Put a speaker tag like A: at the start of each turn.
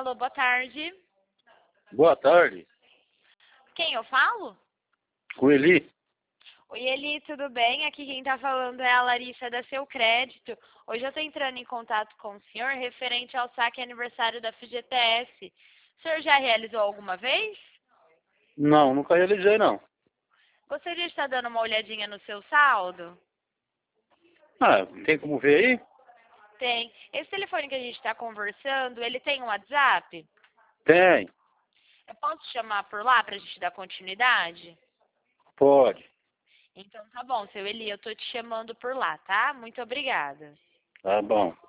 A: Alô, boa tarde.
B: Boa tarde,
A: Quem eu falo?
B: com Eli.
A: Oi, Eli, tudo bem? Aqui quem tá falando é a Larissa da Seu Crédito. Hoje eu tô entrando em contato com o senhor referente ao saque aniversário da FGTS. O senhor já realizou alguma vez?
B: Não, nunca realizei não.
A: Gostaria de estar dando uma olhadinha no seu saldo?
B: Ah, tem como ver aí?
A: Tem. Esse telefone que a gente está conversando, ele tem um WhatsApp?
B: Tem,
A: Eu posso chamar por lá para a gente dar continuidade?
B: pode.
A: Então tá bom, seu Eli, eu tô te chamando por lá, tá? Muito obrigada.
B: Tá bom.